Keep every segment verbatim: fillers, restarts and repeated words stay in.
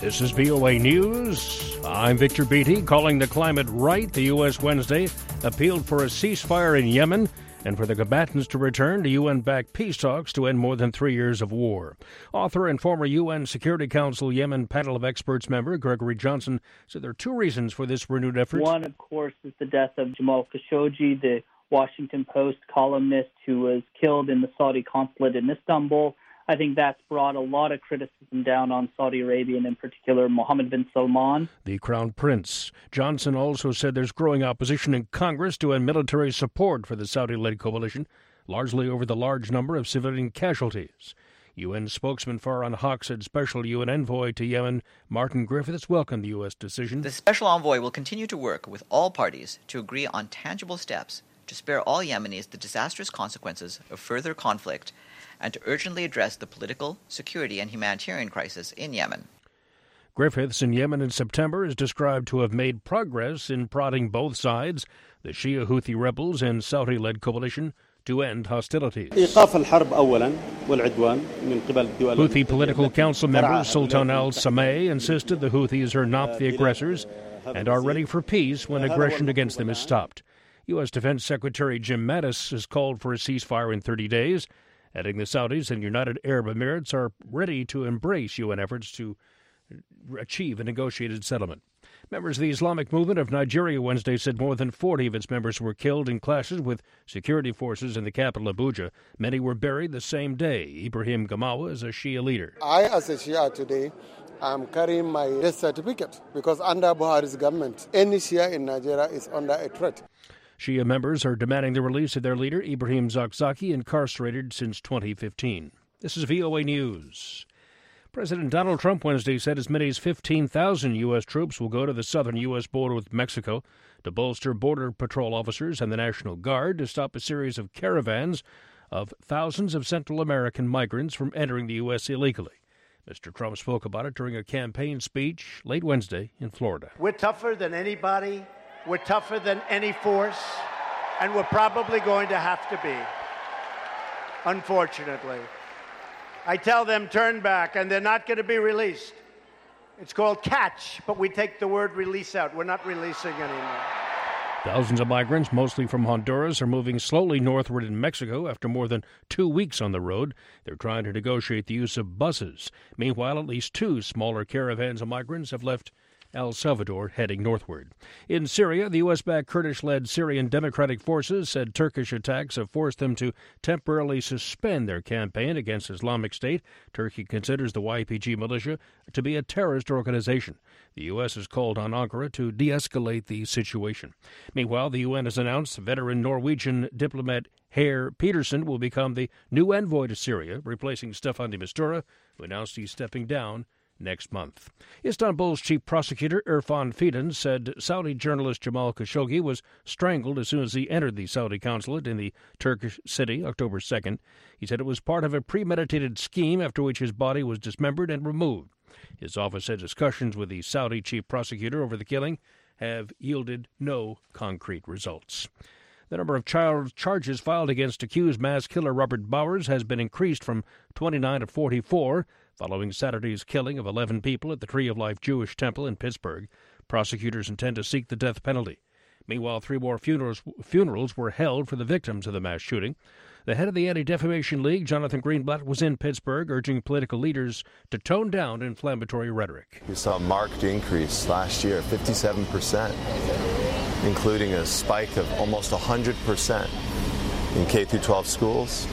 This is V O A News. I'm Victor Beatty, calling the climate right. The U S Wednesday appealed for a ceasefire in Yemen and for the combatants to return to U N-backed peace talks to end more than three years of war. Author and former U N Security Council Yemen panel of experts member Gregory Johnson said there are two reasons for this renewed effort. One, of course, is the death of Jamal Khashoggi, the Washington Post columnist who was killed in the Saudi consulate in Istanbul. I think that's brought a lot of criticism down on Saudi Arabia, and in particular Mohammed bin Salman, the Crown Prince. Johnson also said there's growing opposition in Congress to end military support for the Saudi-led coalition, largely over the large number of civilian casualties. U N spokesman Farhan Haq said Special U N Envoy to Yemen Martin Griffiths welcomed the U S decision. The Special Envoy will continue to work with all parties to agree on tangible steps to spare all Yemenis the disastrous consequences of further conflict and to urgently address the political, security, and humanitarian crisis in Yemen. Griffiths in Yemen in September is described to have made progress in prodding both sides, the Shia Houthi rebels and Saudi-led coalition, to end hostilities. Houthi political council member Sultan al-Sameh insisted the Houthis are not the aggressors and are ready for peace when aggression against them is stopped. U S Defense Secretary Jim Mattis has called for a ceasefire in thirty days, adding the Saudis and United Arab Emirates are ready to embrace U N efforts to achieve a negotiated settlement. Members of the Islamic Movement of Nigeria Wednesday said more than forty of its members were killed in clashes with security forces in the capital Abuja. Many were buried the same day. Ibrahim Gamawa is a Shia leader. I, as a Shia today, am carrying my death certificate because under Buhari's government, any Shia in Nigeria is under a threat. Shia members are demanding the release of their leader, Ibrahim Zakzaki, incarcerated since twenty fifteen. This is V O A News. President Donald Trump Wednesday said as many as fifteen thousand U S troops will go to the southern U S border with Mexico to bolster Border Patrol officers and the National Guard to stop a series of caravans of thousands of Central American migrants from entering the U S illegally. Mister Trump spoke about it during a campaign speech late Wednesday in Florida. We're tougher than anybody. We're tougher than any force, and we're probably going to have to be, unfortunately. I tell them turn back, and they're not going to be released. It's called catch, but we take the word release out. We're not releasing anymore. Thousands of migrants, mostly from Honduras, are moving slowly northward in Mexico after more than two weeks on the road. They're trying to negotiate the use of buses. Meanwhile, at least two smaller caravans of migrants have left El Salvador, heading northward. In Syria, the U S-backed Kurdish-led Syrian Democratic Forces said Turkish attacks have forced them to temporarily suspend their campaign against Islamic State. Turkey considers the Y P G militia to be a terrorist organization. The U S has called on Ankara to de-escalate the situation. Meanwhile, the U N has announced veteran Norwegian diplomat Geir Peterson will become the new envoy to Syria, replacing Stefan de Mistura, who announced he's stepping down next month. Istanbul's chief prosecutor Irfan Fidan said Saudi journalist Jamal Khashoggi was strangled as soon as he entered the Saudi consulate in the Turkish city October second. He said it was part of a premeditated scheme after which his body was dismembered and removed. His office said discussions with the Saudi chief prosecutor over the killing have yielded no concrete results. The number of child charges filed against accused mass killer Robert Bowers has been increased from twenty-nine to forty-four following Saturday's killing of eleven people at the Tree of Life Jewish Temple in Pittsburgh. Prosecutors intend to seek the death penalty. Meanwhile, three more funerals, funerals were held for the victims of the mass shooting. The head of the Anti-Defamation League, Jonathan Greenblatt, was in Pittsburgh urging political leaders to tone down inflammatory rhetoric. We saw a marked increase last year, fifty-seven percent, including a spike of almost one hundred percent in K through twelve schools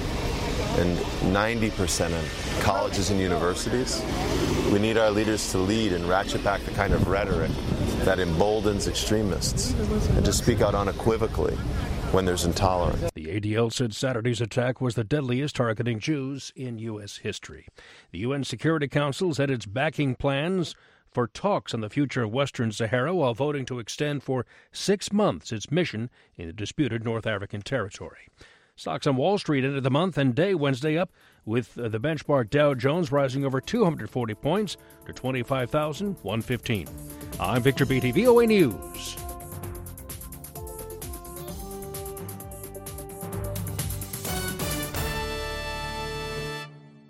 and ninety percent in colleges and universities. We need our leaders to lead and ratchet back the kind of rhetoric that emboldens extremists and to speak out unequivocally when there's intolerance. The A D L said Saturday's attack was the deadliest targeting Jews in U S history. The U N Security Council said it's backing plans for talks on the future of Western Sahara while voting to extend for six months its mission in the disputed North African territory. Stocks on Wall Street ended the month and day Wednesday up, with uh, the benchmark Dow Jones rising over two hundred forty points to twenty-five thousand one hundred fifteen. I'm Victor Beatty, V O A News.